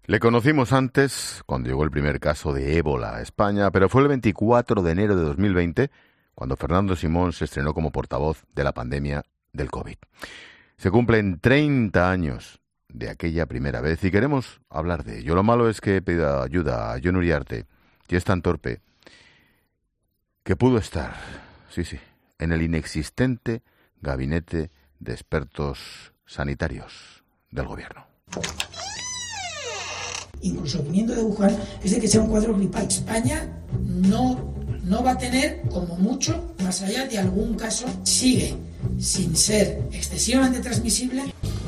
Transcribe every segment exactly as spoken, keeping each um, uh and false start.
Le conocimos antes, cuando llegó el primer caso de ébola a España, pero fue el veinticuatro de enero de dos mil veinte cuando Fernando Simón se estrenó como portavoz de la pandemia del COVID. Se cumplen treinta años de aquella primera vez y queremos hablar de ello. Lo malo es que he pedido ayuda a Jon Uriarte, que es tan torpe, que pudo estar, sí, sí, en el inexistente gabinete de expertos sanitarios del gobierno. Incluso viniendo de Wuhan, es de que sea un cuadro gripal. España no, no va a tener, como mucho, más allá de algún caso, sigue sin ser excesivamente transmisible.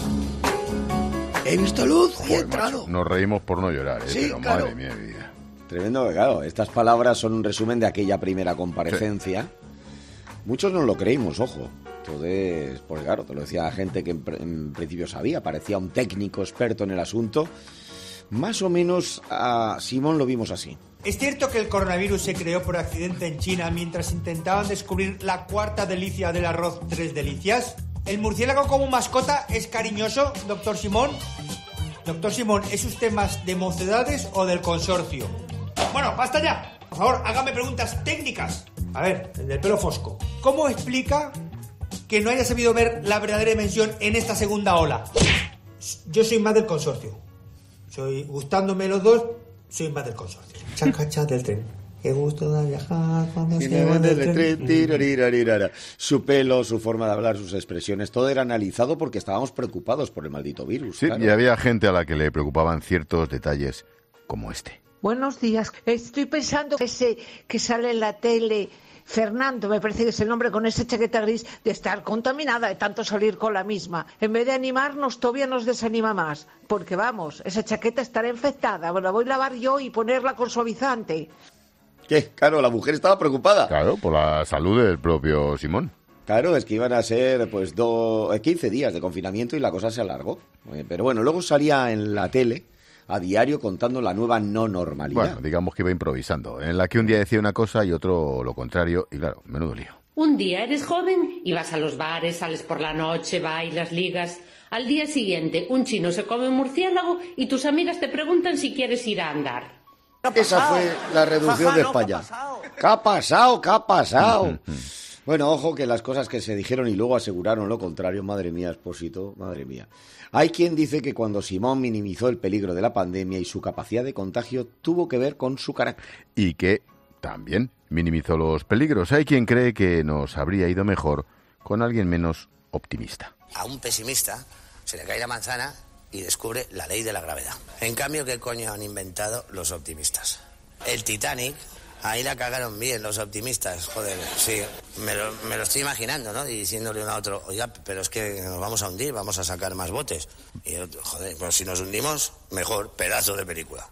He visto luz y he Joder, entrado. Macho, nos reímos por no llorar, ¿eh? Sí, Pero claro. madre mía, mi vida. Tremendo, claro. Estas palabras son un resumen de aquella primera comparecencia. Sí. Muchos no lo creímos, ojo. Entonces, pues claro, te lo decía gente que en, en principio sabía, parecía un técnico experto en el asunto. Más o menos a Simón lo vimos así. ¿Es cierto que el coronavirus se creó por accidente en China mientras intentaban descubrir la cuarta delicia del arroz Tres Delicias? ¿El murciélago como mascota es cariñoso, doctor Simón? Doctor Simón, ¿es usted más de Mocedades o del consorcio? Bueno, basta ya. Por favor, hágame preguntas técnicas. A ver, el del pelo fosco. ¿Cómo explica que no haya sabido ver la verdadera dimensión en esta segunda ola? Yo soy más del consorcio. Soy, gustándome los dos, soy más del consorcio. Chacacha del tren. Qué gusto da viajar cuando Sí, se va del tren. tren. Tiraririrarira. Su pelo, su forma de hablar, sus expresiones, todo era analizado porque estábamos preocupados por el maldito virus. Sí, claro. y había gente a la que le preocupaban ciertos detalles como este. Buenos días. Estoy pensando que ese que sale en la tele, Fernando, me parece que es el nombre, con esa chaqueta gris, de estar contaminada de tanto salir con la misma. En vez de animarnos, todavía nos desanima más. Porque vamos, esa chaqueta estará infectada. La voy a lavar yo y ponerla con suavizante. ¿Qué? Claro, la mujer estaba preocupada. Claro, por la salud del propio Simón. Claro, es que iban a ser pues do, quince días de confinamiento y la cosa se alargó. Pero bueno, luego salía en la tele a diario contando la nueva no normalidad. Bueno, digamos que iba improvisando, en la que un día decía una cosa y otro lo contrario, y claro, menudo lío. Un día eres joven y vas a los bares, sales por la noche, bailas, ligas. Al día siguiente, un chino se come un murciélago y tus amigas te preguntan si quieres ir a andar. Esa fue la reducción de España. ¿Qué ha pasado? ¿Qué ha pasado? Bueno, ojo que las cosas que se dijeron y luego aseguraron lo contrario, madre mía, Expósito, madre mía. Hay quien dice que cuando Simón minimizó el peligro de la pandemia y su capacidad de contagio tuvo que ver con su carácter. Y que también minimizó los peligros. Hay quien cree que nos habría ido mejor con alguien menos optimista. A un pesimista se le cae la manzana y descubre la ley de la gravedad. En cambio, ¿qué coño han inventado los optimistas? El Titanic. Ahí la cagaron bien los optimistas, joder, sí, me lo, me lo estoy imaginando, ¿no? Y diciéndole uno a otro, oiga, pero es que nos vamos a hundir, vamos a sacar más botes. Y el otro, joder, pues si nos hundimos, mejor, pedazo de película.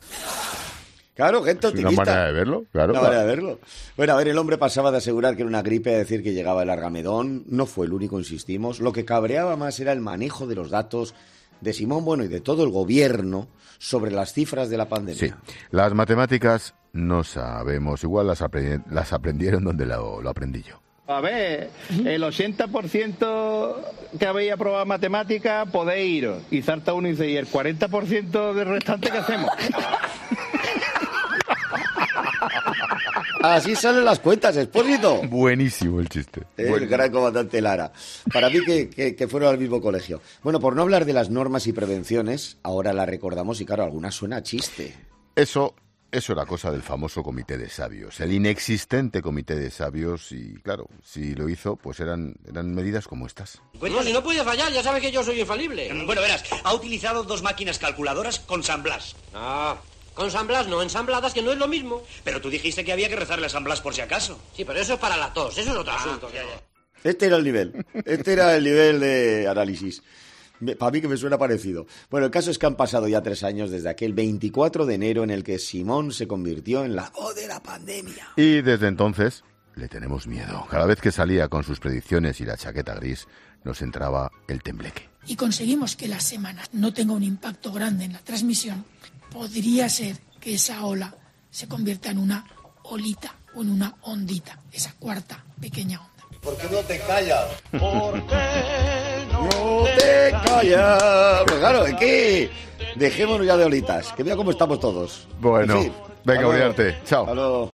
Claro, gente optimista. Una manera de verlo, claro. Una manera de verlo. Bueno, a ver, el hombre pasaba de asegurar que era una gripe a decir que llegaba el Argamedón, no fue el único, insistimos. Lo que cabreaba más era el manejo de los datos de Simón, bueno, y de todo el gobierno sobre las cifras de la pandemia. Sí, las matemáticas no sabemos, igual las, aprendi- las aprendieron donde lo, lo aprendí yo. A ver, el ochenta por ciento que habéis aprobado matemáticas podéis iros. Y salta uno y dice, ¿y el cuarenta por ciento del restante qué hacemos? Así salen las cuentas, Expósito. Buenísimo el chiste. El Buenísimo. gran comandante Lara. Para mí que, que, que fueron al mismo colegio. Bueno, por no hablar de las normas y prevenciones, ahora las recordamos y claro, algunas suena a chiste. Eso, eso era cosa del famoso comité de sabios, el inexistente comité de sabios y claro, si lo hizo, pues eran, eran medidas como estas. Bueno, si no puede fallar, ya sabe que yo soy infalible. Bueno, verás, ha utilizado dos máquinas calculadoras con San Blas. Ah, con San Blas no, ensambladas, que no es lo mismo. Pero tú dijiste que había que rezarle a San Blas por si acaso. Sí, pero eso es para la tos, eso es otro ah, asunto. Ya, ya. Este era el nivel, este era el nivel de análisis. Para mí que me suena parecido. Bueno, el caso es que han pasado ya tres años desde aquel veinticuatro de enero en el que Simón se convirtió en la voz de la pandemia. Y desde entonces le tenemos miedo. Cada vez que salía con sus predicciones y la chaqueta gris, nos entraba el tembleque. Y conseguimos que la semana no tenga un impacto grande en la transmisión, podría ser que esa ola se convierta en una olita o en una ondita, esa cuarta pequeña onda. ¿Por qué no te callas? ¿Por qué no te callas? Pues claro, es que Dejémonos ya de olitas, que mira cómo estamos todos. Bueno, en fin, venga, Uriarte, chao. Hasta luego.